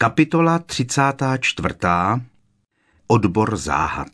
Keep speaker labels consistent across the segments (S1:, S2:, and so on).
S1: Kapitola 34. Odbor záhad.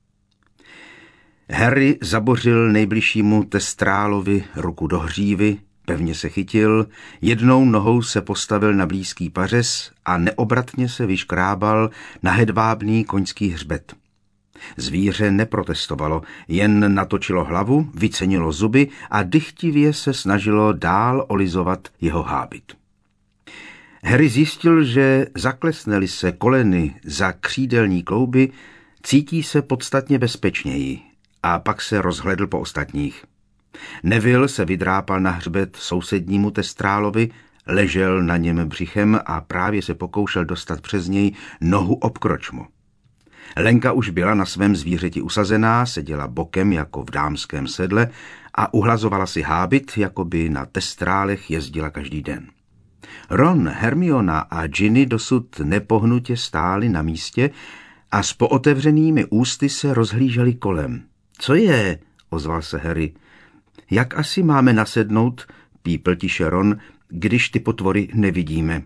S1: Harry zabořil nejbližšímu testrálovi ruku do hřívy, pevně se chytil, jednou nohou se postavil na blízký pařez a neobratně se vyškrábal na hedvábný koňský hřbet. Zvíře neprotestovalo, jen natočilo hlavu, vycenilo zuby a dychtivě se snažilo dál olizovat jeho hábit. Harry zjistil, že zaklesne-li se koleny za křídelní klouby, cítí se podstatně bezpečněji a pak se rozhlédl po ostatních. Neville se vydrápal na hřbet sousednímu testrálovi, ležel na něm břichem a právě se pokoušel dostat přes něj nohu obkročmo. Lenka už byla na svém zvířeti usazená, seděla bokem jako v dámském sedle a uhlazovala si hábit, jako by na testrálech jezdila každý den. Ron, Hermiona a Ginny dosud nepohnutě stáli na místě a s pootevřenými ústy se rozhlíželi kolem. Co je? Ozval se Harry. Jak asi máme nasednout, pípl tiše Ron, když ty potvory nevidíme.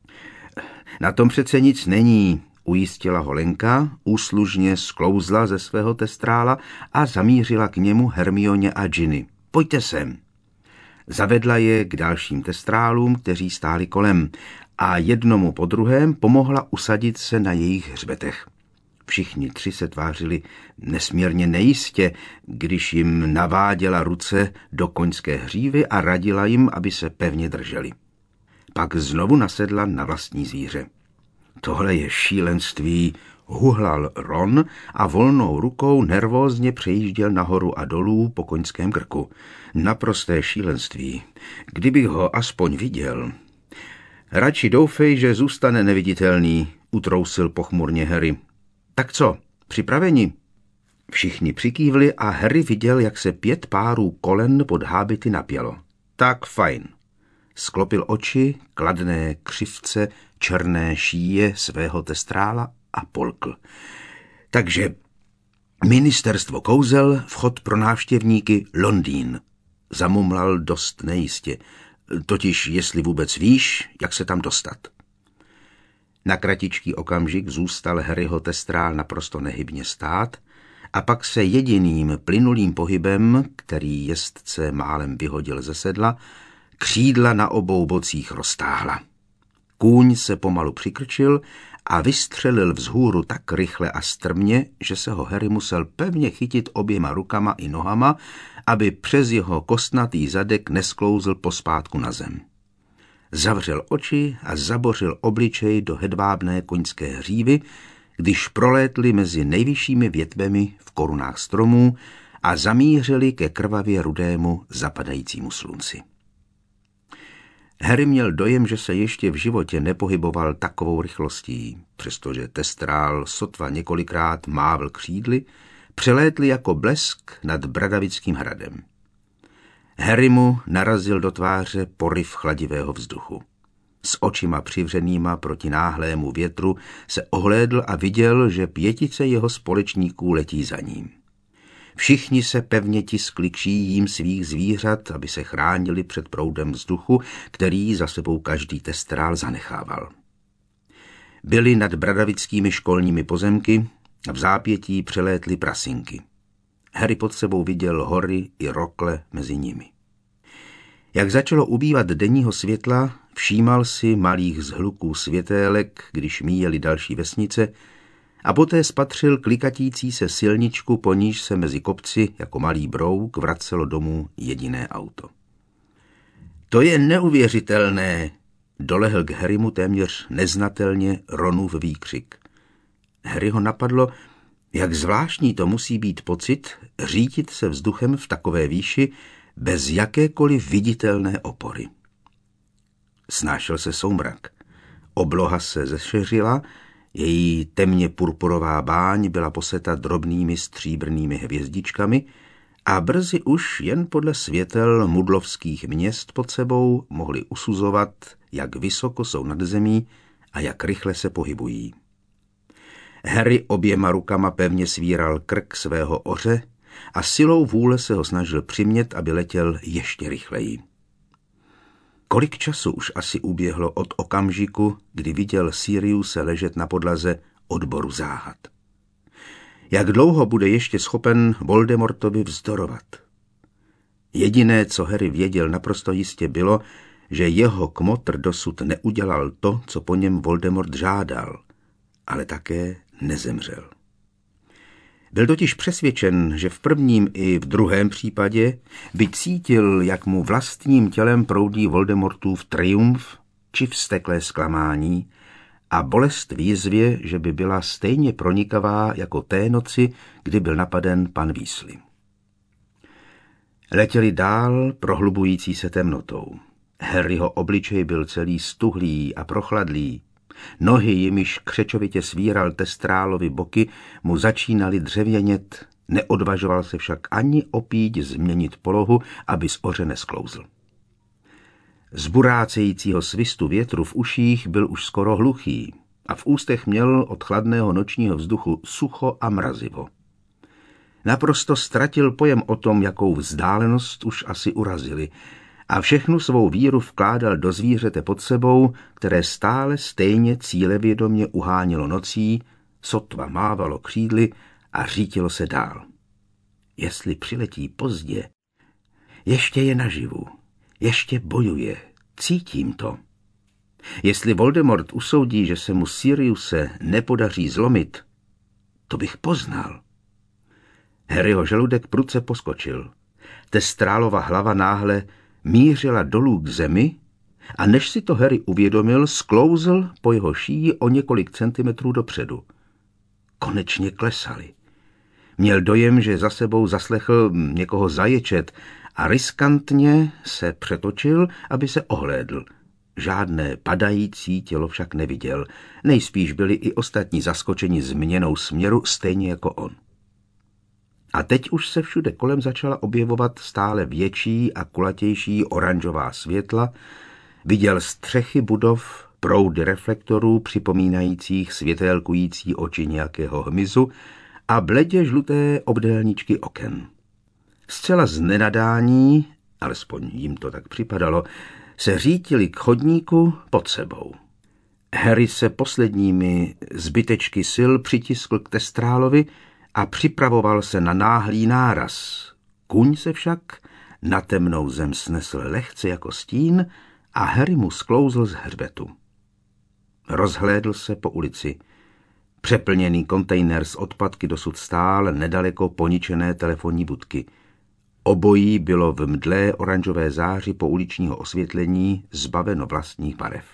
S1: Na tom přece nic není, ujistila ho Lenka, úslužně sklouzla ze svého testrála a zamířila k němu Hermioně a Ginny. Pojďte sem. Zavedla je k dalším testrálům, kteří stáli kolem, a jednomu po druhém pomohla usadit se na jejich hřbetech. Všichni tři se tvářili nesmírně nejistě, když jim naváděla ruce do koňské hřívy a radila jim, aby se pevně drželi. Pak znovu nasedla na vlastní zvíře. Tohle je šílenství, huhlal Ron a volnou rukou nervózně přejížděl nahoru a dolů po koňském krku. Naprosté šílenství. Kdybych ho aspoň viděl. Radši doufej, že zůstane neviditelný, utrousil pochmurně Harry. Tak co, připraveni? Všichni přikývli a Harry viděl, jak se 5 párů kolen pod hábity napělo. Tak fajn. Sklopil oči, kladné křivce, černé šíje svého testrála a polkl. Takže ministerstvo kouzel, vchod pro návštěvníky, Londýn. Zamumlal dost nejistě. Totiž jestli vůbec víš, jak se tam dostat. Na kratičký okamžik zůstal Harryho testrál naprosto nehybně stát a pak se jediným plynulým pohybem, který jezdce málem vyhodil ze sedla, křídla na obou bocích roztáhla. Kůň se pomalu přikrčil a vystřelil vzhůru tak rychle a strmě, že se ho Harry musel pevně chytit oběma rukama i nohama, aby přes jeho kostnatý zadek nesklouzl pospátku na zem. Zavřel oči a zabořil obličej do hedvábné koňské hřívy, když prolétli mezi nejvyššími větvemi v korunách stromů a zamířili ke krvavě rudému zapadajícímu slunci. Harry měl dojem, že se ještě v životě nepohyboval takovou rychlostí, přestože testrál sotva několikrát mávl křídly, přelétli jako blesk nad Bradavickým hradem. Harry mu narazil do tváře poryv chladivého vzduchu. S očima přivřenýma proti náhlému větru se ohlédl a viděl, že 5 jeho společníků letí za ním. Všichni se pevně tiskli k šíjím svých zvířat, aby se chránili před proudem vzduchu, který za sebou každý testrál zanechával. Byli nad bradavickými školními pozemky a v zápětí přelétly prasinky. Harry pod sebou viděl hory i rokle mezi nimi. Jak začalo ubývat denního světla, všímal si malých zhluků světélek, když míjeli další vesnice, a poté spatřil klikatící se silničku, po níž se mezi kopci jako malý brouk vracelo domů jediné auto. To je neuvěřitelné, dolehl k Harrymu téměř neznatelně Ronův výkřik. Harryho napadlo, jak zvláštní to musí být pocit řídit se vzduchem v takové výši bez jakékoliv viditelné opory. Snášel se soumrak. Obloha se zešeřila, její temně purpurová báň byla poseta drobnými stříbrnými hvězdičkami a brzy už jen podle světel mudlovských měst pod sebou mohli usuzovat, jak vysoko jsou nad zemí a jak rychle se pohybují. Harry oběma rukama pevně svíral krk svého oře a silou vůle se ho snažil přimět, aby letěl ještě rychleji. Kolik času už asi uběhlo od okamžiku, kdy viděl Siriuse ležet na podlaze odboru záhad. Jak dlouho bude ještě schopen Voldemortovi vzdorovat? Jediné, co Harry věděl naprosto jistě, bylo, že jeho kmotr dosud neudělal to, co po něm Voldemort žádal, ale také nezemřel. Byl totiž přesvědčen, že v prvním i v druhém případě by cítil, jak mu vlastním tělem proudí Voldemortův triumf či vzteklé zklamání a bolest v jizvě, že by byla stejně pronikavá jako té noci, kdy byl napaden pan Weasley. Letěli dál prohlubující se temnotou. Harryho obličej byl celý stuhlý a prochladlý. Nohy, jimiž křečovitě svíral Testrálovi boky, mu začínaly dřevěnět, neodvažoval se však ani opíť změnit polohu, aby z oře nesklouzl. Z burácejícího svistu větru v uších byl už skoro hluchý a v ústech měl od chladného nočního vzduchu sucho a mrazivo. Naprosto ztratil pojem o tom, jakou vzdálenost už asi urazili, a všechnu svou víru vkládal do zvířete pod sebou, které stále stejně cílevědomě uhánělo nocí, sotva mávalo křídly a řítilo se dál. Jestli přiletí pozdě, ještě je naživu, ještě bojuje, cítím to. Jestli Voldemort usoudí, že se mu Siriuse nepodaří zlomit, to bych poznal. Harryho žaludek prudce poskočil. Testrálova hlava náhle mířila dolů k zemi a než si to Harry uvědomil, sklouzl po jeho šíji o několik centimetrů dopředu. Konečně klesali. Měl dojem, že za sebou zaslechl někoho zaječet a riskantně se přetočil, aby se ohlédl. Žádné padající tělo však neviděl, nejspíš byli i ostatní zaskočeni změnou směru stejně jako on. A teď už se všude kolem začala objevovat stále větší a kulatější oranžová světla, viděl střechy budov, proudy reflektorů připomínajících světélkující oči nějakého hmyzu a bledě žluté obdélníčky oken. Zcela z nenadání, alespoň jim to tak připadalo, se řítili k chodníku pod sebou. Harry se posledními zbytečky sil přitiskl k Testrálovi a připravoval se na náhlý náraz. Kůň se však na temnou zem snesl lehce jako stín a Harry mu sklouzl z hřbetu. Rozhlédl se po ulici. Přeplněný kontejner s odpadky dosud stál nedaleko poničené telefonní budky. Obojí bylo v mdlé oranžové záři pouličního osvětlení zbaveno vlastních barev.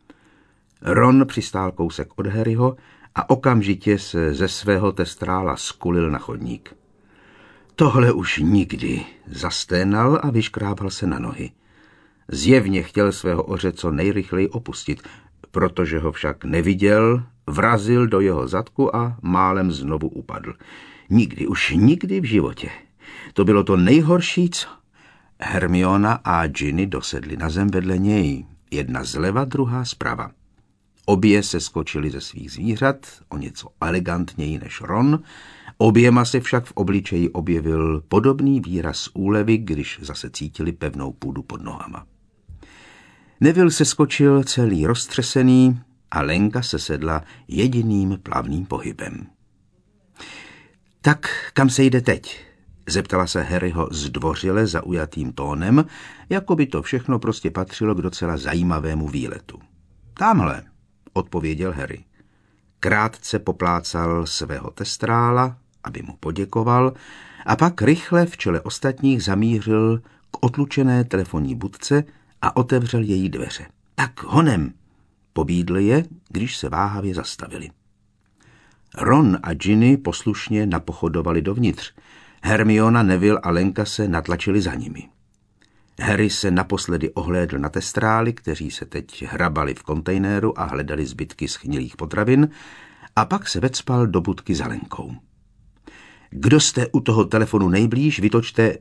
S1: Ron přistál kousek od Harryho a okamžitě se ze svého Testrála skulil na chodník. Tohle už nikdy, zasténal a vyškrábal se na nohy. Zjevně chtěl svého oře co nejrychleji opustit, protože ho však neviděl, vrazil do jeho zadku a málem znovu upadl. Nikdy, už nikdy v životě. To bylo to nejhorší, co... Hermiona a Ginny dosedly na zem vedle něj, jedna zleva, druhá zprava. Obě se skočily ze svých zvířat, o něco elegantněji než Ron, oběma se však v obličeji objevil podobný výraz úlevy, když zase cítili pevnou půdu pod nohama. Neville se skočil celý roztřesený a Lenka se sedla jediným plavným pohybem. Tak kam se jde teď? Zeptala se Harryho zdvořile zaujatým tónem, jako by to všechno prostě patřilo k docela zajímavému výletu. Tamhle, odpověděl Harry. Krátce poplácal svého Testrála, aby mu poděkoval, a pak rychle v čele ostatních zamířil k otlučené telefonní budce a otevřel její dveře. Tak honem, pobídl je, když se váhavě zastavili. Ron a Ginny poslušně napochodovali dovnitř. Hermiona, Neville a Lenka se natlačili za nimi. Harry se naposledy ohlédl na Testrály, kteří se teď hrabali v kontejneru a hledali zbytky schnilých potravin, a pak se vecpal do budky za Lenkou. Kdo jste u toho telefonu nejblíž, vytočte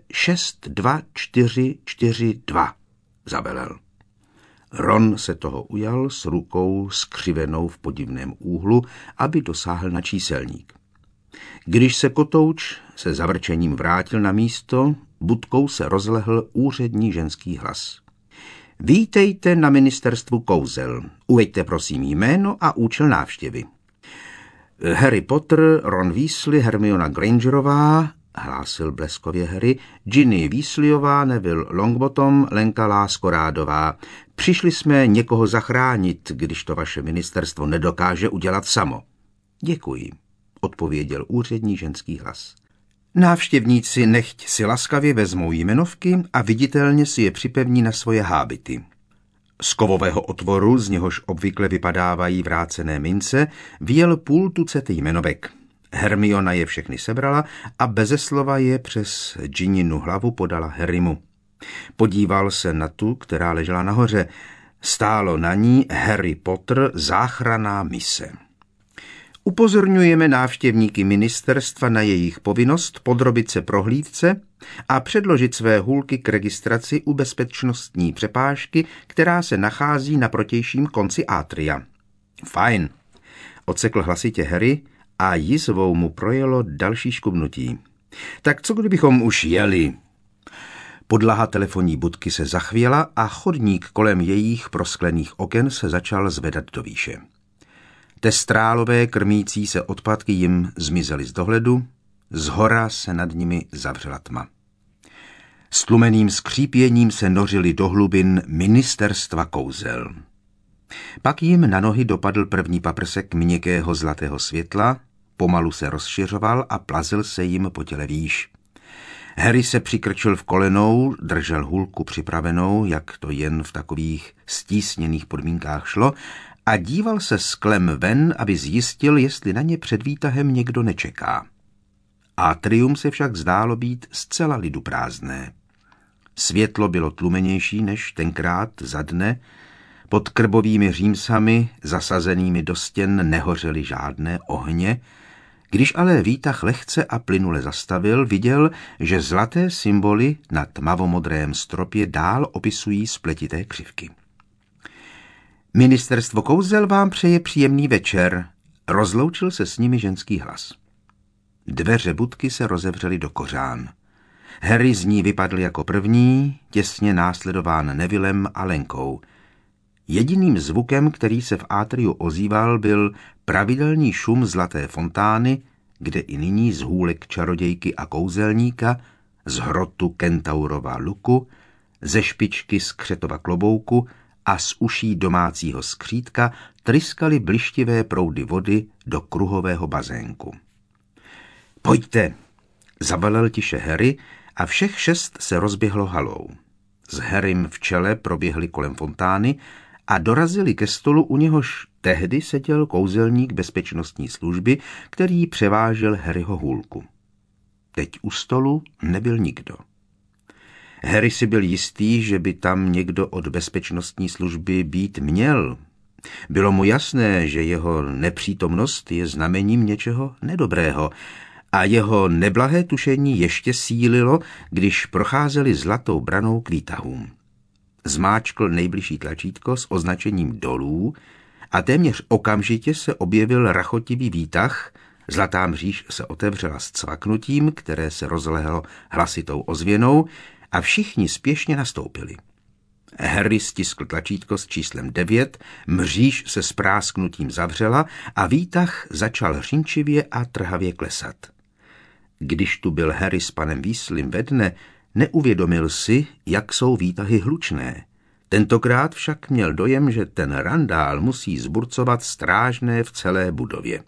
S1: 62442, zavelel. Ron se toho ujal s rukou skřivenou v podivném úhlu, aby dosáhl na číselník. Když se kotouč se zavrčením vrátil na místo, budkou se rozlehl úřední ženský hlas. Vítejte na ministerstvu kouzel. Uveďte prosím jméno a účel návštěvy. Harry Potter, Ron Weasley, Hermiona Grangerová, hlásil bleskově Harry, Ginny Weasleyová, Neville Longbottom, Lenka Láskorádová. Přišli jsme někoho zachránit, když to vaše ministerstvo nedokáže udělat samo. Děkuji, odpověděl úřední ženský hlas. Návštěvníci nechť si laskavě vezmou jmenovky a viditelně si je připevní na svoje hábity. Z kovového otvoru, z něhož obvykle vypadávají vrácené mince, vyjel půl tucet jmenovek. Hermiona je všechny sebrala a beze slova je přes Ginninu hlavu podala Harrymu. Podíval se na tu, která ležela nahoře. Stálo na ní Harry Potter, záchranná mise. Upozorňujeme návštěvníky ministerstva na jejich povinnost podrobit se prohlídce a předložit své hůlky k registraci u bezpečnostní přepážky, která se nachází na protějším konci átria. Fajn, odsekl hlasitě Harry a jizvou mu projelo další škubnutí. Tak co kdybychom už jeli? Podlaha telefonní budky se zachvěla a chodník kolem jejich prosklených oken se začal zvedat do výše. Testrálové krmící se odpadky jim zmizely z dohledu, zhora se nad nimi zavřela tma. S tlumeným skřípěním se nořili do hlubin ministerstva kouzel. Pak jim na nohy dopadl první paprsek měkkého zlatého světla, pomalu se rozšiřoval a plazil se jim po těle výš. Harry se přikrčil v kolenou, držel hůlku připravenou, jak to jen v takových stísněných podmínkách šlo, a díval se sklem ven, aby zjistil, jestli na ně před výtahem někdo nečeká. Atrium se však zdálo být zcela liduprázdné. Světlo bylo tlumenější než tenkrát za dne, pod krbovými římsami, zasazenými do stěn, nehořely žádné ohně. Když ale výtah lehce a plynule zastavil, viděl, že zlaté symboly na tmavomodrém stropě dál opisují spletité křivky. Ministerstvo kouzel vám přeje příjemný večer, rozloučil se s nimi ženský hlas. Dveře budky se rozevřely do kořán. Harry z ní vypadl jako první, těsně následován Nevillem a Lenkou. Jediným zvukem, který se v átriu ozýval, byl pravidelný šum zlaté fontány, kde i nyní z hůlek čarodějky a kouzelníka, z hrotu Kentaurova luku, ze špičky skřetova klobouku a z uší domácího skřítka tryskaly blištivé proudy vody do kruhového bazénku. Pojďte, zabalil tiše Harry a všech 6 se rozběhlo halou. S Harrym v čele proběhli kolem fontány a dorazili ke stolu, u něhož tehdy seděl kouzelník bezpečnostní služby, který převážel Harryho hůlku. Teď u stolu nebyl nikdo. Harry si byl jistý, že by tam někdo od bezpečnostní služby být měl. Bylo mu jasné, že jeho nepřítomnost je znamením něčeho nedobrého a jeho neblahé tušení ještě sílilo, když procházeli zlatou branou k výtahům. Zmáčkl nejbližší tlačítko s označením dolů a téměř okamžitě se objevil rachotivý výtah, zlatá mříž se otevřela s cvaknutím, které se rozlehlo hlasitou ozvěnou a všichni spěšně nastoupili. Harry stiskl tlačítko s číslem 9, mříž se s prásknutím zavřela a výtah začal hřinčivě a trhavě klesat. Když tu byl Harry s panem Weasleym ve dne, neuvědomil si, jak jsou výtahy hlučné. Tentokrát však měl dojem, že ten randál musí zburcovat strážné v celé budově.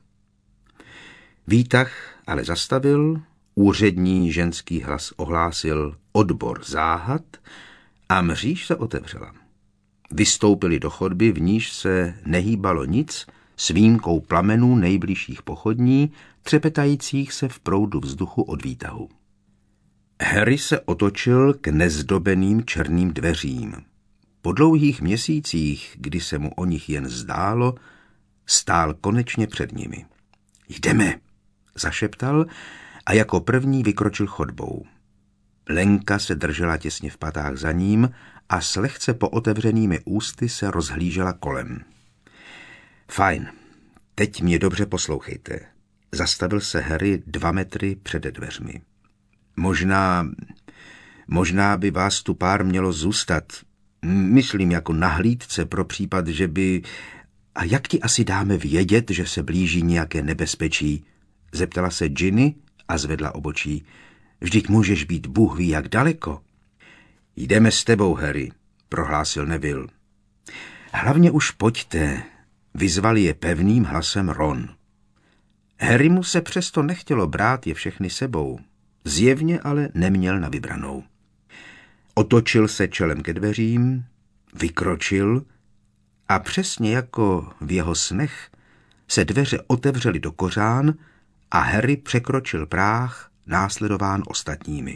S1: Výtah ale zastavil, úřední ženský hlas ohlásil odbor záhad a mříž se otevřela. Vystoupili do chodby, v níž se nehýbalo nic, s výjimkou plamenů nejbližších pochodní, třepetajících se v proudu vzduchu od výtahu. Harry se otočil k nezdobeným černým dveřím. Po dlouhých měsících, kdy se mu o nich jen zdálo, stál konečně před nimi. Jdeme, zašeptal a jako první vykročil chodbou. Lenka se držela těsně v patách za ním a s lehce pootevřenými ústy se rozhlížela kolem. Fajn, teď mě dobře poslouchejte. Zastavil se Harry 2 metry před dveřmi. Možná by vás tu pár mělo zůstat. Myslím jako na hlídce pro případ, že by... A jak ti asi dáme vědět, že se blíží nějaké nebezpečí? Zeptala se Ginny a zvedla obočí. Vždyť můžeš být Bůh ví jak daleko. Jdeme s tebou, Harry, prohlásil Neville. Hlavně už pojďte, vyzval je pevným hlasem Ron. Harrymu se přesto nechtělo brát je všechny sebou. Zjevně ale neměl na vybranou. Otočil se čelem ke dveřím, vykročil a přesně jako v jeho snech se dveře otevřely do kořán a Harry překročil práh, následován ostatními.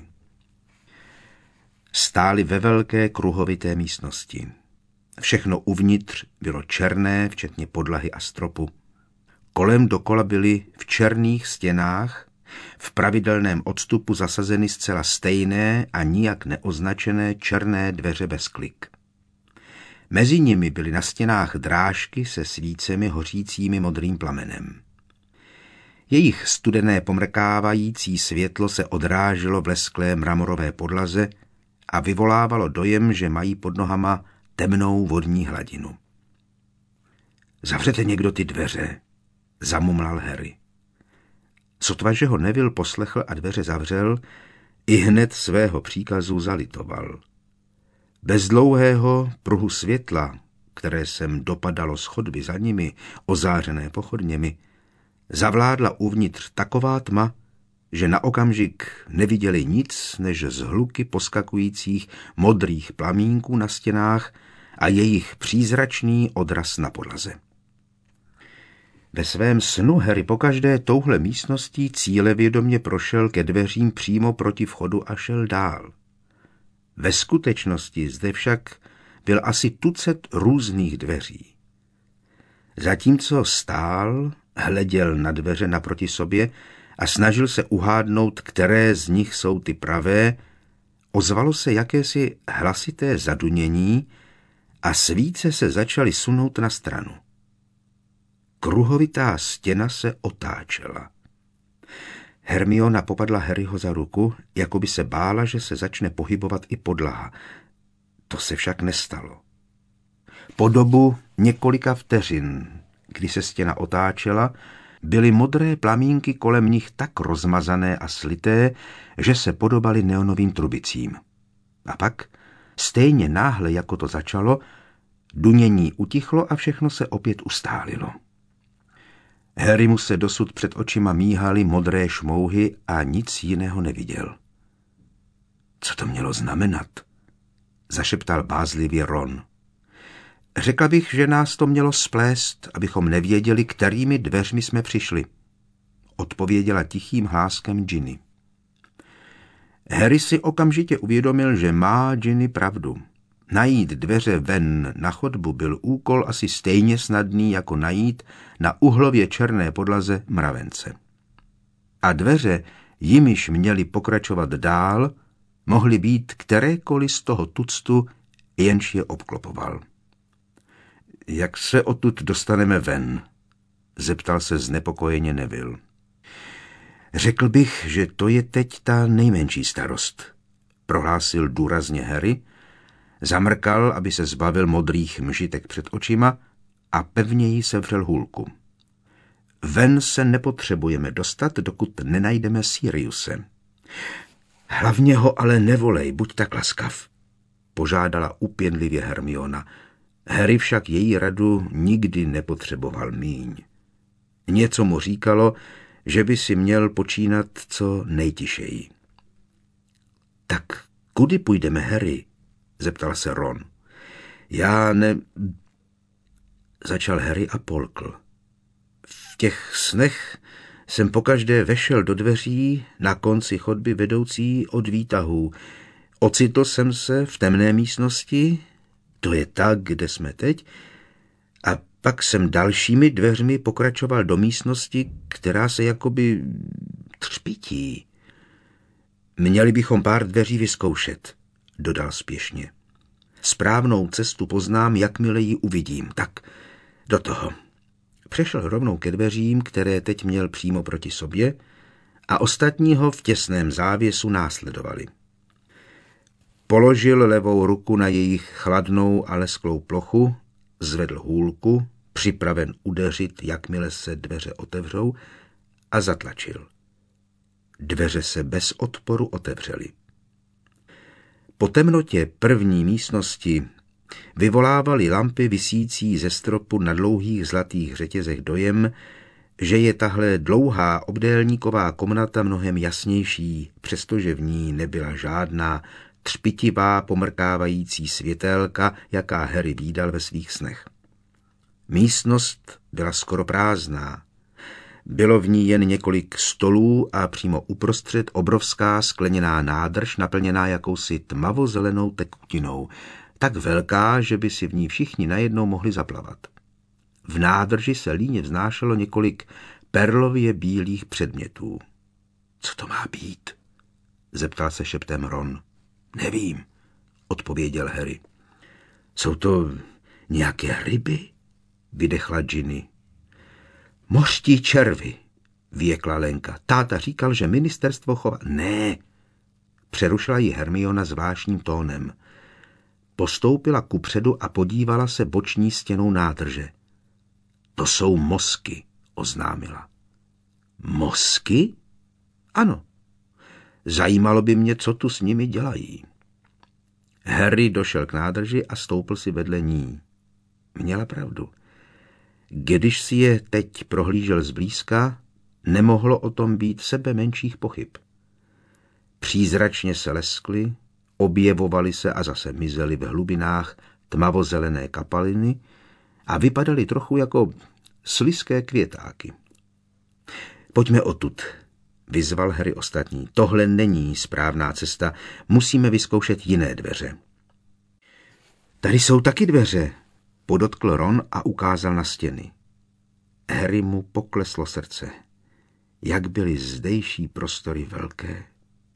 S1: Stáli ve velké kruhovité místnosti. Všechno uvnitř bylo černé, včetně podlahy a stropu. Kolem dokola byly v černých stěnách v pravidelném odstupu zasazeny zcela stejné a nijak neoznačené černé dveře bez klik. Mezi nimi byly na stěnách drážky se svícemi hořícími modrým plamenem. Jejich studené pomrkávající světlo se odráželo v lesklé mramorové podlaze a vyvolávalo dojem, že mají pod nohama temnou vodní hladinu. Zavřete někdo ty dveře, zamumlal Harry. Sotva, že ho Neville poslechl a dveře zavřel, i hned svého příkazu zalitoval. Bez dlouhého pruhu světla, které sem dopadalo z chodby za nimi, ozářené pochodněmi, zavládla uvnitř taková tma, že na okamžik neviděli nic než zhluky poskakujících modrých plamínků na stěnách a jejich přízračný odraz na podlaze. Ve svém snu Harry pokaždé touhle místností cílevědomě prošel ke dveřím přímo proti vchodu a šel dál. Ve skutečnosti zde však byl asi tucet různých dveří. Zatímco stál, hleděl na dveře naproti sobě a snažil se uhádnout, které z nich jsou ty pravé, ozvalo se jakési hlasité zadunění a svíce se začaly sunout na stranu. Kruhovitá stěna se otáčela. Hermiona popadla Harryho za ruku, jako by se bála, že se začne pohybovat i podlaha. To se však nestalo. Po dobu několika vteřin, kdy se stěna otáčela, byly modré plamínky kolem nich tak rozmazané a slité, že se podobaly neonovým trubicím. A pak, stejně náhle, jako to začalo, dunění utichlo a všechno se opět ustálilo. Harrymu se dosud před očima míhaly modré šmouhy a nic jiného neviděl. Co to mělo znamenat? Zašeptal bázlivě Ron. Řekla bych, že nás to mělo splést, abychom nevěděli, kterými dveřmi jsme přišli, odpověděla tichým hláskem Ginny. Harry si okamžitě uvědomil, že má Ginny pravdu. Najít dveře ven na chodbu byl úkol asi stejně snadný, jako najít na uhlově černé podlaze mravence. A dveře, jimiž měli pokračovat dál, mohly být kterékoliv z toho tuctu, jenž je obklopoval. Jak se odtud dostaneme ven? Zeptal se znepokojeně Neville. Řekl bych, že to je teď ta nejmenší starost, prohlásil důrazně Harry, zamrkal, aby se zbavil modrých mžitek před očima a pevněji sevřel hůlku. Ven se nepotřebujeme dostat, dokud nenajdeme Siriuse. Hlavně ho ale nevolej, buď tak laskav, požádala úpěnlivě Hermiona. Harry však její radu nikdy nepotřeboval míň. Něco mu říkalo, že by si měl počínat co nejtišeji. Tak kudy půjdeme, Harry? Zeptal se Ron. Začal Harry a polkl. V těch snech jsem pokaždé vešel do dveří na konci chodby vedoucí od výtahů. Ocitl jsem se v temné místnosti, to je ta, kde jsme teď, a pak jsem dalšími dveřmi pokračoval do místnosti, která se jakoby třpití. Měli bychom pár dveří vyzkoušet, dodal spěšně. Správnou cestu poznám, jakmile ji uvidím. Tak, do toho. Přešel rovnou ke dveřím, které teď měl přímo proti sobě, a ostatní ho v těsném závěsu následovali. Položil levou ruku na jejich chladnou a lesklou plochu, zvedl hůlku, připraven udeřit, jakmile se dveře otevřou, a zatlačil. Dveře se bez odporu otevřely. Po temnotě první místnosti vyvolávaly lampy visící ze stropu na dlouhých zlatých řetězech dojem, že je tahle dlouhá obdélníková komnata mnohem jasnější, přestože v ní nebyla žádná třpitivá pomrkávající světélka, jaká Harry vídal ve svých snech. Místnost byla skoro prázdná. Bylo v ní jen několik stolů a přímo uprostřed obrovská skleněná nádrž naplněná jakousi tmavozelenou tekutinou, tak velká, že by si v ní všichni najednou mohli zaplavat. V nádrži se líně vznášelo několik perlově bílých předmětů. Co to má být? Zeptal se šeptem Ron. Nevím, odpověděl Harry. Jsou to nějaké ryby? Vydechla Ginny. Mořští červy, vyjekla Lenka. Táta říkal, že ministerstvo chová... Ne, přerušila ji Hermiona zvláštním tónem. Postoupila kupředu a podívala se boční stěnou nádrže. To jsou mozky, oznámila. Mozky? Ano. Zajímalo by mě, co tu s nimi dělají. Harry došel k nádrži a stoupl si vedle ní. Měla pravdu. Když si je teď prohlížel zblízka, nemohlo o tom být sebe menších pochyb. Přízračně se leskly, objevovaly se a zase mizely v hlubinách tmavozelené kapaliny a vypadaly trochu jako slizké květáky. Pojďme odtud, vyzval Harry ostatní. Tohle není správná cesta, musíme vyzkoušet jiné dveře. Tady jsou taky dveře, podotkl Ron a ukázal na stěny. Harry mu pokleslo srdce. Jak byly zdejší prostory velké.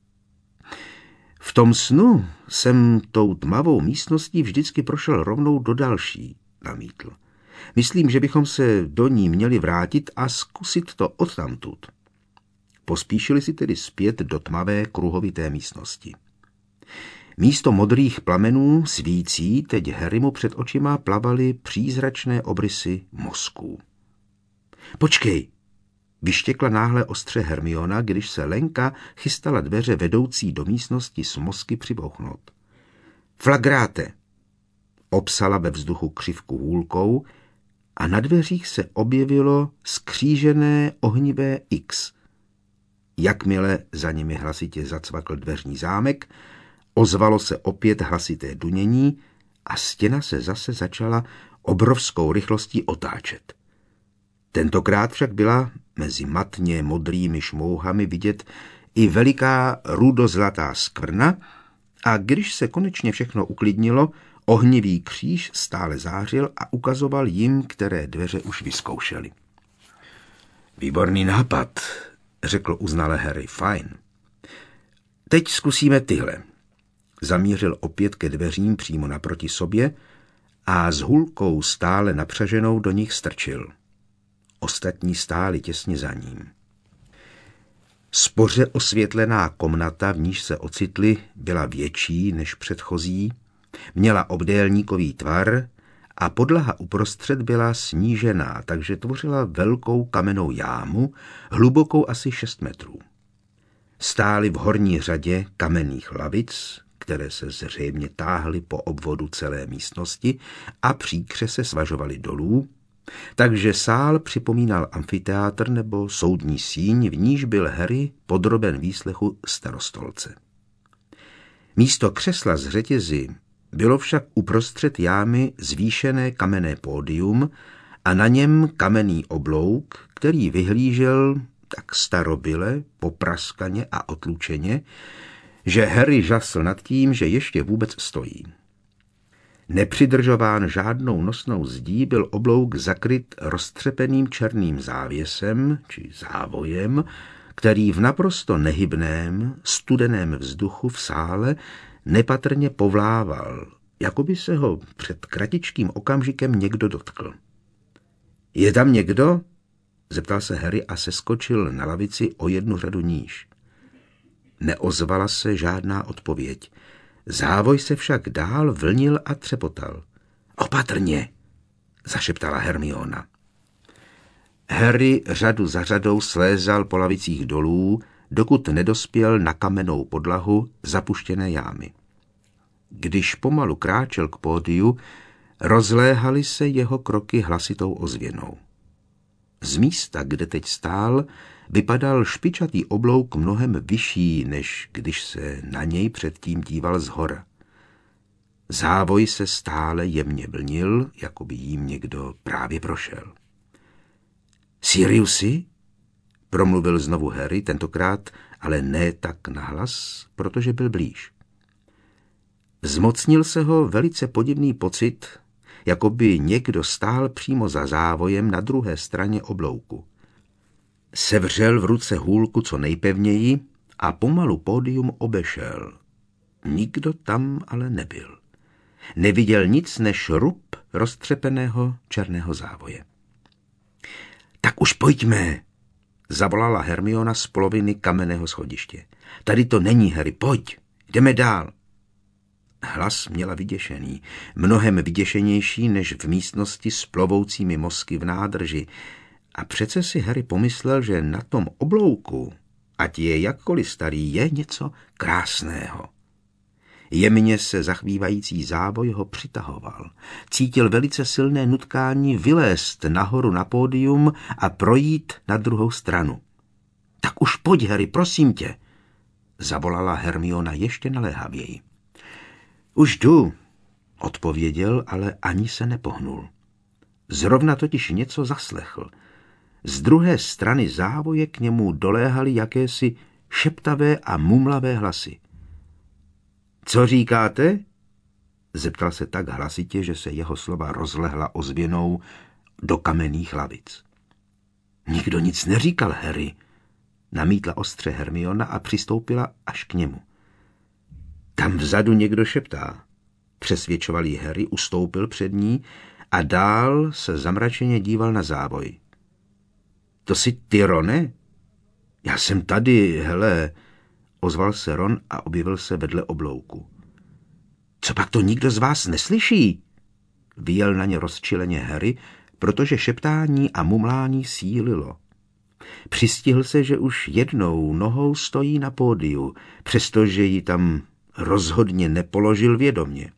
S1: V tom snu jsem tou tmavou místností vždycky prošel rovnou do další, namítl. Myslím, že bychom se do ní měli vrátit a zkusit to odtamtud. Pospíšili si tedy zpět do tmavé kruhovité místnosti. Místo modrých plamenů svící teď Harrymu před očima plavaly přízračné obrysy mozků. Počkej, vyštěkla náhle ostře Hermiona, když se Lenka chystala dveře vedoucí do místnosti s mozky přibouchnout. Flagráte, opsala ve vzduchu křivku hůlkou a na dveřích se objevilo skřížené ohnivé X. Jakmile za nimi hlasitě zacvakl dveřní zámek, ozvalo se opět hlasité dunění a stěna se zase začala obrovskou rychlostí otáčet. Tentokrát však byla mezi matně modrými šmouhami vidět i veliká rudozlatá skvrna a když se konečně všechno uklidnilo, ohnivý kříž stále zářil a ukazoval jim, které dveře už vyzkoušeli. Výborný nápad, řekl uznale Harry. Fajn. Teď zkusíme tyhle. Zamířil opět ke dveřím přímo naproti sobě a s hůlkou stále napřaženou do nich strčil. Ostatní stáli těsně za ním. Spoře osvětlená komnata, v níž se ocitli, byla větší než předchozí, měla obdélníkový tvar a podlaha uprostřed byla snížená, takže tvořila velkou kamennou jámu, hlubokou asi 6 metrů. Stály v horní řadě kamenných lavic, které se zřejmě táhly po obvodu celé místnosti a příkře se svažovaly dolů, takže sál připomínal amfiteátr nebo soudní síň, v níž byl Harry podroben výslechu starostolce. Místo křesla z řetězy bylo však uprostřed jámy zvýšené kamenné pódium a na něm kamenný oblouk, který vyhlížel tak starobyle, popraskaně a otlučeně, že Harry žasl nad tím, že ještě vůbec stojí. Nepřidržován žádnou nosnou zdí byl oblouk zakryt roztřepeným černým závěsem či závojem, který v naprosto nehybném, studeném vzduchu v sále nepatrně povlával, jako by se ho před kratičkým okamžikem někdo dotkl. Je tam někdo? Zeptal se Harry a seskočil na lavici o 1 řadu níž. Neozvala se žádná odpověď. Závoj se však dál vlnil a třepotal. Opatrně, zašeptala Hermiona. Harry řadu za řadou slézal po lavicích dolů, dokud nedospěl na kamennou podlahu zapuštěné jámy. Když pomalu kráčel k pódiu, rozléhaly se jeho kroky hlasitou ozvěnou. Z místa, kde teď stál, vypadal špičatý oblouk mnohem vyšší, než když se na něj předtím díval zhora. Závoj se stále jemně vlnil, jako by jím někdo právě prošel. Siriusi? Promluvil znovu Harry, tentokrát ale ne tak nahlas, protože byl blíž. Zmocnil se ho velice podivný pocit, jako by někdo stál přímo za závojem na druhé straně oblouku. Sevřel v ruce hůlku co nejpevněji a pomalu pódium obešel. Nikdo tam ale nebyl. Neviděl nic než rup roztřepeného černého závoje. Tak už pojďme, zavolala Hermiona z poloviny kamenného schodiště. Tady to není, Harry, pojď, jdeme dál. Hlas měla vyděšený, mnohem vyděšenější než v místnosti s plovoucími mozky v nádrži. A přece si Harry pomyslel, že na tom oblouku, ať je jakkoliv starý, je něco krásného. Jemně se zachvívající závoj ho přitahoval. Cítil velice silné nutkání vylézt nahoru na pódium a projít na druhou stranu. Tak už pojď, Harry, prosím tě, zavolala Hermiona ještě naléhavěji. Už jdu, odpověděl, ale ani se nepohnul. Zrovna totiž něco zaslechl. Z druhé strany závoje k němu doléhaly jakési šeptavé a mumlavé hlasy. Co říkáte? Zeptal se tak hlasitě, že se jeho slova rozlehla ozvěnou do kamenných lavic. Nikdo nic neříkal, Harry, namítla ostře Hermiona a přistoupila až k němu. Tam vzadu někdo šeptá, přesvědčoval jí Harry, ustoupil před ní a dál se zamračeně díval na závoj. To jsi ty, Rone? Já jsem tady, hele, ozval se Ron a objevil se vedle oblouku. Co pak to nikdo z vás neslyší? Vyjel na ně rozčileně Harry, protože šeptání a mumlání sílilo. Přistihl se, že už jednou nohou stojí na pódiu, přestože ji tam rozhodně nepoložil vědomě.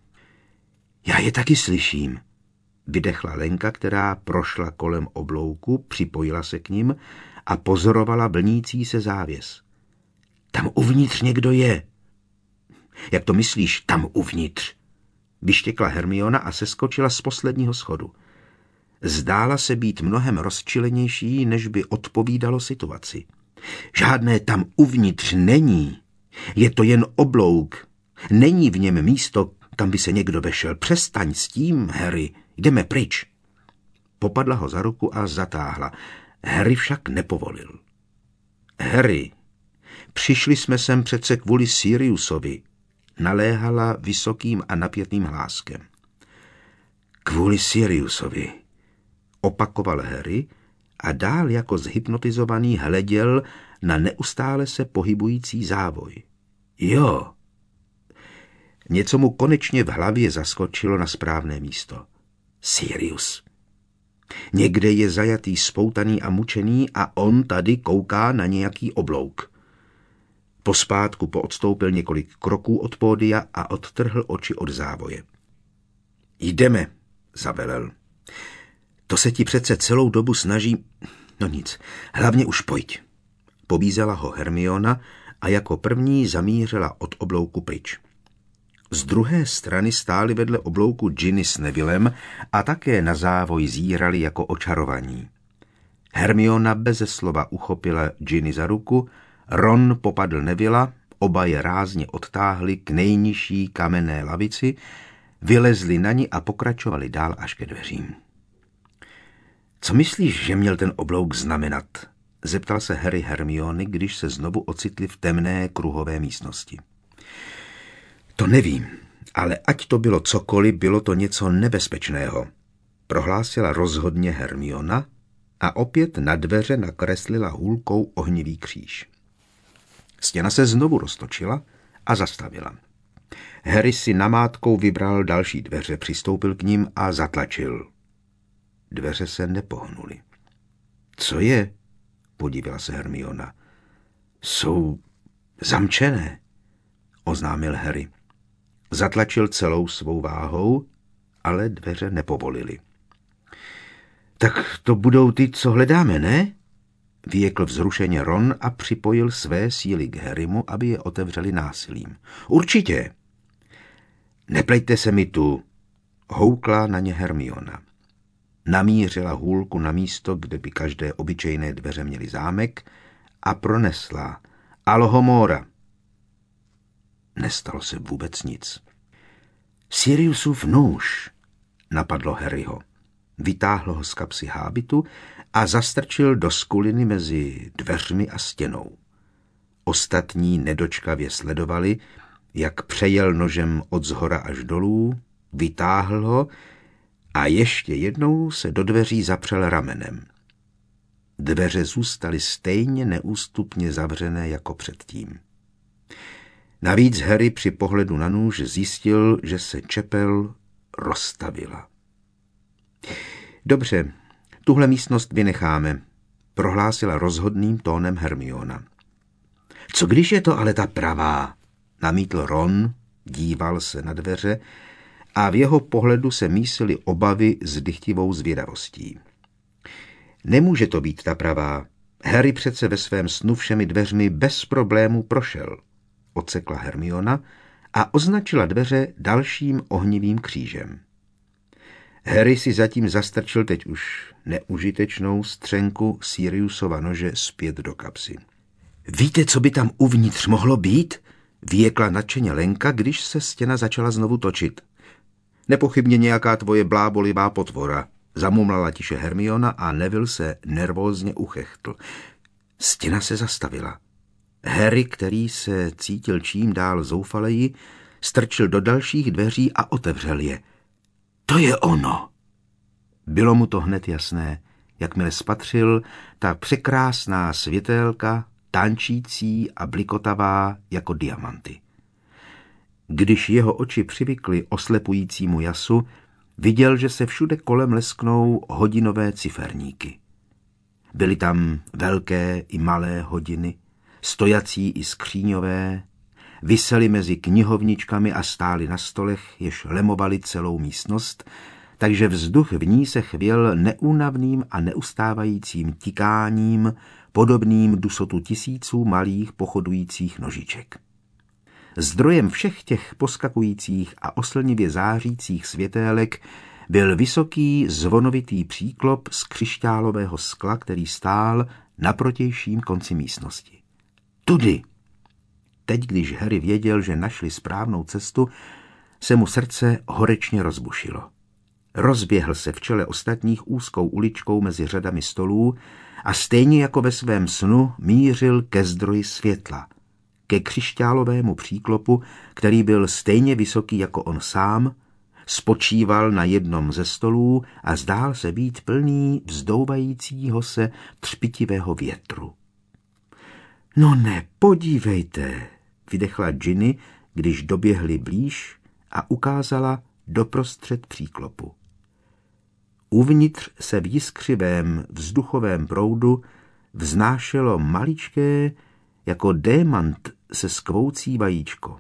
S1: Já je taky slyším, vydechla Lenka, která prošla kolem oblouku, připojila se k nim a pozorovala vlnící se závěs. Tam uvnitř někdo je. Jak to myslíš, tam uvnitř? Vyštěkla Hermiona a seskočila z posledního schodu. Zdála se být mnohem rozčilenější, než by odpovídalo situaci. Žádné tam uvnitř není. Je to jen oblouk. Není v něm místo, kam by se někdo vešel. Přestaň s tím, Harry. Jdeme pryč. Popadla ho za ruku a zatáhla. Harry však nepovolil. Harry, přišli jsme sem přece kvůli Siriusovi, naléhala vysokým a napětným hláskem. Kvůli Siriusovi, opakoval Harry a dál jako zhypnotizovaný hleděl na neustále se pohybující závoj. Jo. Něco mu konečně v hlavě zaskočilo na správné místo. Sirius. Někde je zajatý, spoutaný a mučený a on tady kouká na nějaký oblouk. Pospátku poodstoupil několik kroků od pódia a odtrhl oči od závoje. Jdeme, zavelel. To se ti přece celou dobu snaží... No nic, hlavně už pojď. Pobízela ho Hermiona a jako první zamířila od oblouku pryč. Z druhé strany stáli vedle oblouku Ginny s Nevillem a také na závoj zírali jako očarovaní. Hermiona beze slova uchopila Ginny za ruku, Ron popadl Nevilla, oba je rázně odtáhli k nejnižší kamenné lavici, vylezli na ní a pokračovali dál až ke dveřím. Co myslíš, že měl ten oblouk znamenat? Zeptal se Harry Hermiony, když se znovu ocitli v temné kruhové místnosti. To nevím, ale ať to bylo cokoliv, bylo to něco nebezpečného, prohlásila rozhodně Hermiona a opět na dveře nakreslila hůlkou ohnivý kříž. Stěna se znovu roztočila a zastavila. Harry si namátkou vybral další dveře, přistoupil k nim a zatlačil. Dveře se nepohnuly. Co je? Podívala se Hermiona. Jsou zamčené, oznámil Harry. Zatlačil celou svou váhou, ale dveře nepovolily. Tak to budou ty, co hledáme, ne? Vyjekl vzrušeně Ron a připojil své síly k Harrymu, aby je otevřeli násilím. Určitě. Neplejte se mi tu, houkla na ně Hermiona. Namířila hůlku na místo, kde by každé obyčejné dveře měly zámek, a pronesla Alohomora. Nestalo se vůbec nic. Siriusův nůž, napadlo Harryho. Vytáhl ho z kapsy hábitu a zastrčil do skuliny mezi dveřmi a stěnou. Ostatní nedočkavě sledovali, jak přejel nožem od zhora až dolů, vytáhl ho a ještě jednou se do dveří zapřel ramenem. Dveře zůstaly stejně neústupně zavřené jako předtím. Navíc Harry při pohledu na nůž zjistil, že se čepel roztavila. Dobře, tuhle místnost vynecháme, prohlásila rozhodným tónem Hermiona. Co když je to ale ta pravá? Namítl Ron, díval se na dveře a v jeho pohledu se mísily obavy s dychtivou zvědavostí. Nemůže to být ta pravá. Harry přece ve svém snu všemi dveřmi bez problémů prošel, odsekla Hermiona a označila dveře dalším ohnivým křížem. Harry si zatím zastrčil teď už neužitečnou střenku Siriusova nože zpět do kapsy. Víte, co by tam uvnitř mohlo být? Vyjekla nadšeně Lenka, když se stěna začala znovu točit. Nepochybně nějaká tvoje blábolivá potvora, zamumlala tiše Hermiona a Neville se nervózně uchechtl. Stěna se zastavila. Harry, který se cítil čím dál zoufaleji, strčil do dalších dveří a otevřel je. To je ono! Bylo mu to hned jasné, jakmile spatřil ta překrásná světélka, tančící a blikotavá jako diamanty. Když jeho oči přivykly oslepujícímu jasu, viděl, že se všude kolem lesknou hodinové ciferníky. Byly tam velké i malé hodiny, stojací i skříňové, visely mezi knihovničkami a stály na stolech, jež lemovaly celou místnost, takže vzduch v ní se chvěl neúnavným a neustávajícím tikáním, podobným dusotu tisíců malých pochodujících nožiček. Zdrojem všech těch poskakujících a oslnivě zářících světélek byl vysoký zvonovitý příklop z křišťálového skla, který stál na protějším konci místnosti. Tudy! Teď, když Harry věděl, že našli správnou cestu, se mu srdce horečně rozbušilo. Rozběhl se v čele ostatních úzkou uličkou mezi řadami stolů a stejně jako ve svém snu mířil ke zdroji světla, ke křišťálovému příklopu, který byl stejně vysoký jako on sám, spočíval na jednom ze stolů a zdál se být plný vzdouvajícího se třpitivého větru. No ne, podívejte, vydechla Ginny, když doběhli blíž a ukázala doprostřed příklopu. Uvnitř se v jiskřivém vzduchovém proudu vznášelo maličké jako démant se skvoucí vajíčko.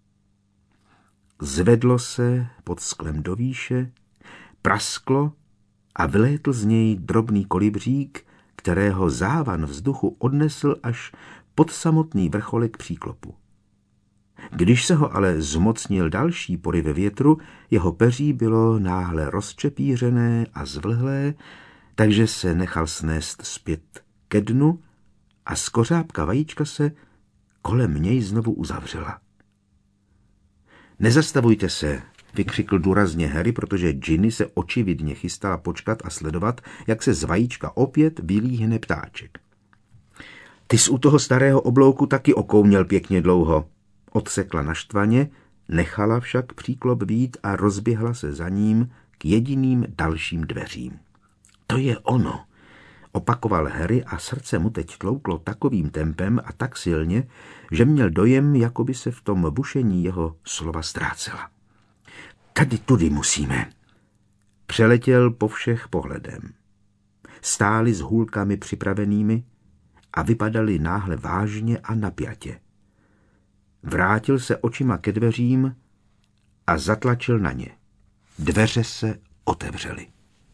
S1: Zvedlo se pod sklem do výše, prasklo a vylétl z něj drobný kolibřík, kterého závan vzduchu odnesl až pod samotný vrcholek příklopu. Když se ho ale zmocnil další poryv větru, jeho peří bylo náhle rozčepířené a zvlhlé, takže se nechal snést zpět ke dnu a skořápka vajíčka se kolem něj znovu uzavřela. Nezastavujte se, vykřikl důrazně Harry, protože Ginny se očividně chystala počkat a sledovat, jak se z vajíčka opět vylíhne ptáček. Ty jsi u toho starého oblouku taky okouměl pěkně dlouho, odsekla naštvaně, nechala však příklop být a rozběhla se za ním k jediným dalším dveřím. To je ono, Opakoval Harry a srdce mu teď tlouklo takovým tempem a tak silně, že měl dojem, jako by se v tom bušení jeho slova ztrácela. Tady tudy musíme. Přeletěl po všech pohledem. Stáli s hůlkami připravenými a vypadali náhle vážně a napjatě. Vrátil se očima ke dveřím a zatlačil na ně. Dveře se otevřely.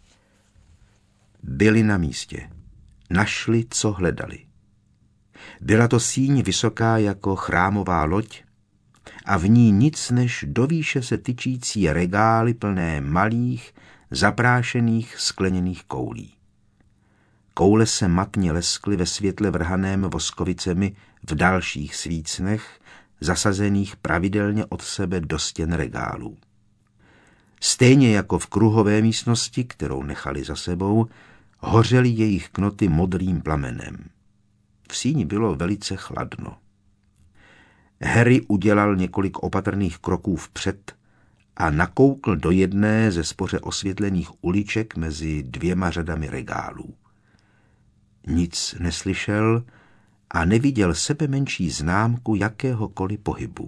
S1: Byli na místě. Našli, co hledali. Byla to síň vysoká jako chrámová loď a v ní nic než do výše se tyčící regály plné malých, zaprášených skleněných koulí. Koule se matně leskly ve světle vrhaném voskovicemi v dalších svícnech, zasazených pravidelně od sebe do stěn regálů. Stejně jako v kruhové místnosti, kterou nechali za sebou, hořely jejich knoty modrým plamenem. V síni bylo velice chladno. Harry udělal několik opatrných kroků vpřed a nakoukl do jedné ze spoře osvětlených uliček mezi 2 řadami regálů. Nic neslyšel a neviděl sebemenší známku jakéhokoliv pohybu.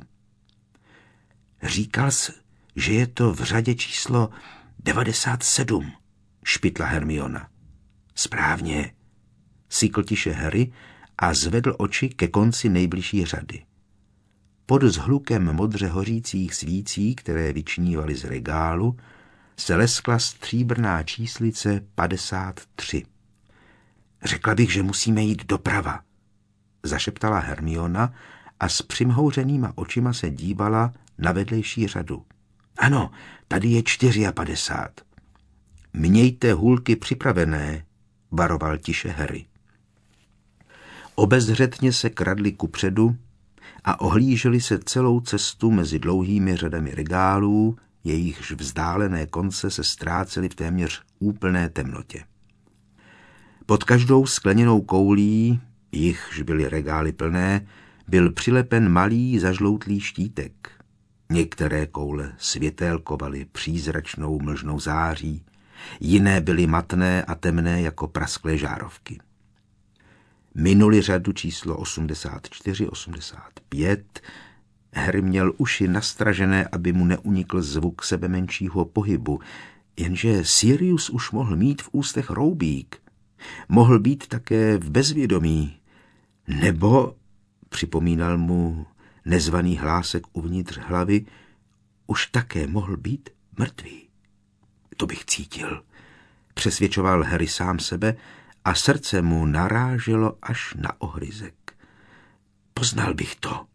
S1: Říkal jsi, že je to v řadě číslo 97, špitla Hermiona. Správně, sykl tiše Harry a zvedl oči ke konci nejbližší řady. Pod zhlukem modře hořících svící, které vyčnívaly z regálu, se leskla stříbrná číslice 53. Řekla bych, že musíme jít doprava, zašeptala Hermiona a s přimhouřenýma očima se dívala na vedlejší řadu. Ano, tady je 54. Mějte hůlky připravené, varoval tiše Harry. Obezřetně se kradli kupředu a ohlíželi se celou cestu mezi dlouhými řadami regálů, jejichž vzdálené konce se ztrácely v téměř úplné temnotě. Pod každou skleněnou koulí, jichž byly regály plné, byl přilepen malý zažloutlý štítek. Některé koule světélkovaly přízračnou mlžnou září, jiné byly matné a temné jako prasklé žárovky. Minuli řadu číslo 84, 85. Harry měl uši nastražené, aby mu neunikl zvuk sebemenšího pohybu, jenže Sirius už mohl mít v ústech roubík. Mohl být také v bezvědomí, nebo, připomínal mu nezvaný hlásek uvnitř hlavy, už také mohl být mrtvý. To bych cítil, přesvědčoval Harry sám sebe a srdce mu naráželo až na ohryzek. Poznal bych to.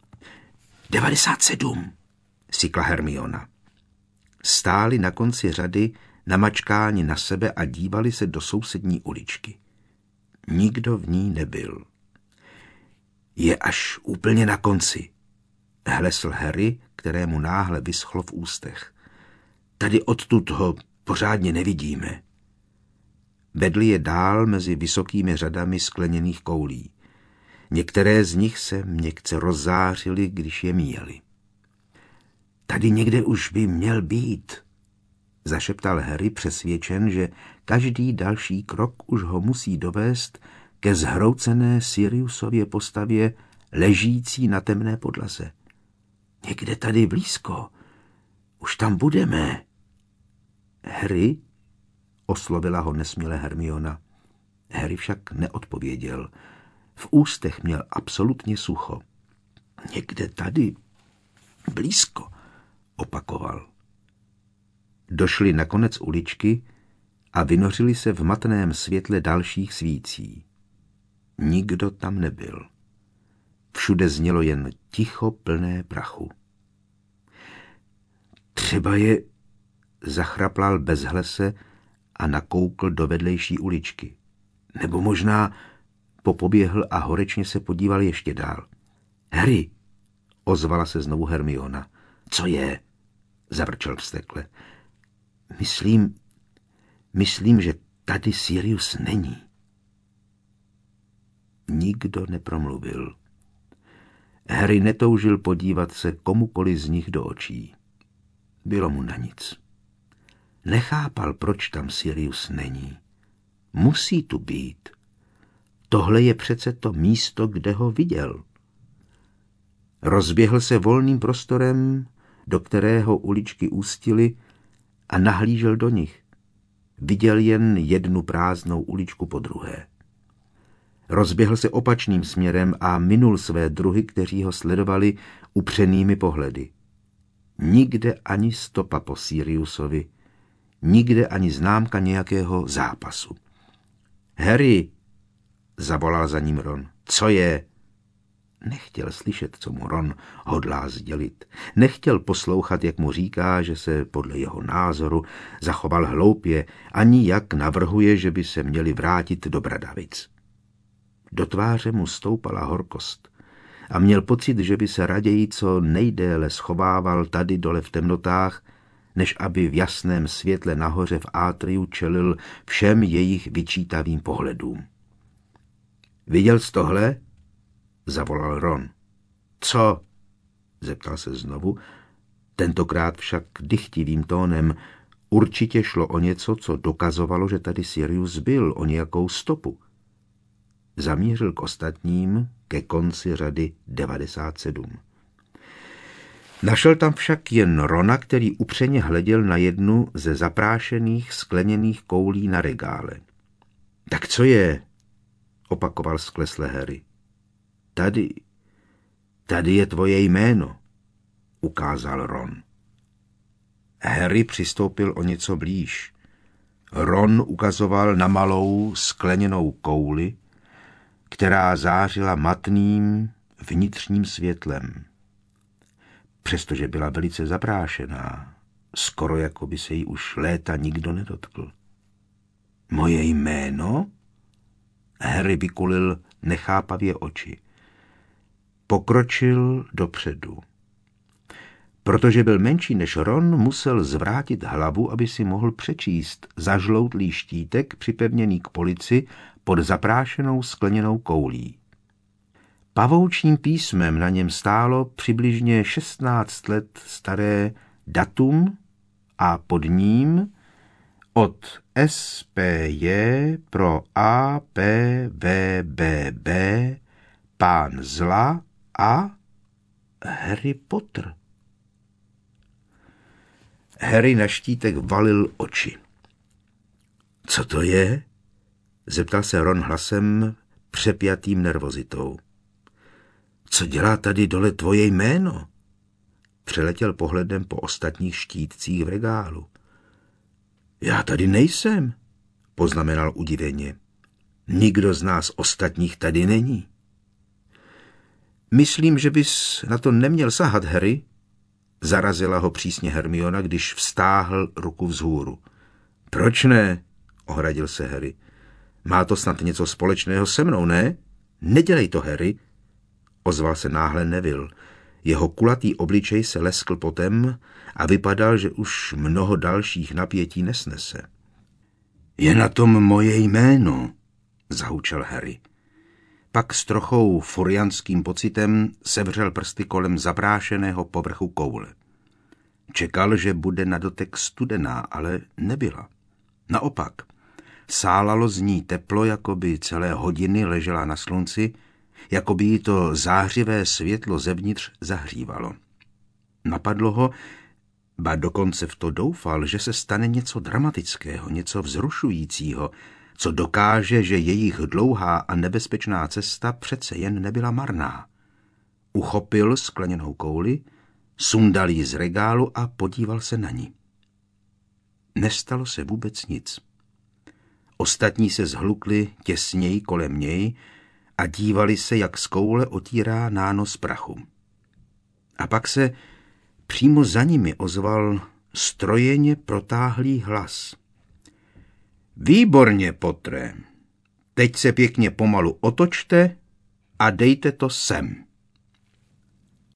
S1: 97, sykla Hermiona. Stáli na konci řady, namačkáni na sebe a dívali se do sousední uličky. Nikdo v ní nebyl. Je až úplně na konci, hlesl Harry, kterému náhle vyschlo v ústech. Tady odtud ho pořádně nevidíme. Vedli je dál mezi vysokými řadami skleněných koulí. Některé z nich se měkce rozzářily, když je míjeli. Tady někde už by měl být, zašeptal Harry, přesvědčen, že každý další krok už ho musí dovést ke zhroucené Siriusově postavě ležící na temné podlaze. Někde tady blízko. Už tam budeme. Harry, oslovila ho nesměle Hermiona. Harry však neodpověděl. V ústech měl absolutně sucho. Někde tady blízko, opakoval. Došli na konec uličky a vynořili se v matném světle dalších svící. Nikdo tam nebyl. Všude znělo jen ticho plné prachu. Třeba je, zachraplal bezhlese a nakoukl do vedlejší uličky. Nebo možná popoběhl a horečně se podíval ještě dál. Harry, ozvala se znovu Hermiona. Co je? Zavrčel vztekle. Myslím, že tady Sirius není. Nikdo nepromluvil. Harry netoužil podívat se komukoli z nich do očí. Bylo mu na nic. Nechápal, proč tam Sirius není. Musí tu být. Tohle je přece to místo, kde ho viděl. Rozběhl se volným prostorem, do kterého uličky ústily, a nahlížel do nich. Viděl jen jednu prázdnou uličku po druhé. Rozběhl se opačným směrem a minul své druhy, kteří ho sledovali upřenými pohledy. Nikde ani stopa po Siriusovi, nikde ani známka nějakého zápasu. Harry, zavolal za ním Ron. Co je? Nechtěl slyšet, co mu Ron hodlá sdělit. Nechtěl poslouchat, jak mu říká, že se podle jeho názoru zachoval hloupě, ani jak navrhuje, že by se měli vrátit do Bradavic. Do tváře mu stoupala horkost a měl pocit, že by se raději co nejdéle schovával tady dole v temnotách, než aby v jasném světle nahoře v átriu čelil všem jejich vyčítavým pohledům. Viděl jsi tohle? Zavolal Ron. Co? Zeptal se znovu, tentokrát však dychtivým tónem. Určitě šlo o něco, co dokazovalo, že tady Sirius byl, o nějakou stopu. Zamířil k ostatním, ke konci řady 97. Našel tam však jen Rona, který upřeně hleděl na jednu ze zaprášených skleněných koulí na regále. Tak co je? Opakoval sklesle Harry. Tady je tvoje jméno, ukázal Ron. Harry přistoupil o něco blíž. Ron ukazoval na malou skleněnou kouli, která zářila matným vnitřním světlem. Přestože byla velice zaprášená, skoro jako by se jí už léta nikdo nedotkl. Moje jméno? Harry vykulil nechápavě oči. Pokročil dopředu. Protože byl menší než Ron, musel zvrátit hlavu, aby si mohl přečíst zažloutlý štítek připevněný k polici pod zaprášenou skleněnou koulí. Pavoučím písmem na něm stálo přibližně 16 let staré datum a pod ním od SPJ pro APVBB Pán zla a Harry Potter. Harry na štítek valil oči. Co to je? Zeptal se Ron hlasem přepjatým nervozitou. Co dělá tady dole tvoje jméno? Přeletěl pohledem po ostatních štítcích v regálu. Já tady nejsem, poznamenal udiveně. Nikdo z nás ostatních tady není. Myslím, že bys na to neměl sahat, Harry, zarazila ho přísně Hermiona, když vztáhl ruku vzhůru. Proč ne? Ohradil se Harry. Má to snad něco společného se mnou, ne? Nedělej to, Harry, ozval se náhle Neville. Jeho kulatý obličej se leskl potem a vypadal, že už mnoho dalších napětí nesnese. Je na tom moje jméno, zahučel Harry. Pak s trochou furiantským pocitem sevřel prsty kolem zaprášeného povrchu koule. Čekal, že bude na dotek studená, ale nebyla. Naopak, sálalo z ní teplo, jako by celé hodiny ležela na slunci, jako by jí to zářivé světlo zevnitř zahřívalo. Napadlo ho, ba dokonce v to doufal, že se stane něco dramatického, něco vzrušujícího, co dokáže, že jejich dlouhá a nebezpečná cesta přece jen nebyla marná. Uchopil skleněnou kouli, sundal ji z regálu a podíval se na ní. Nestalo se vůbec nic. Ostatní se zhlukli těsněji kolem něj a dívali se, jak z koule otírá nános prachu. A pak se přímo za nimi ozval strojeně protáhlý hlas. Výborně, Pottere. Teď se pěkně pomalu otočte a dejte to sem.